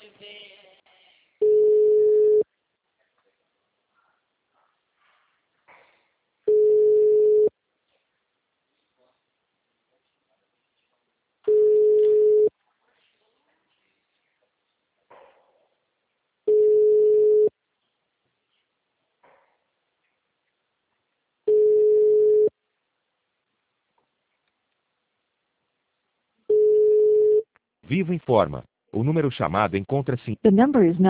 Vivo informa. O número chamado encontra-se. The number is not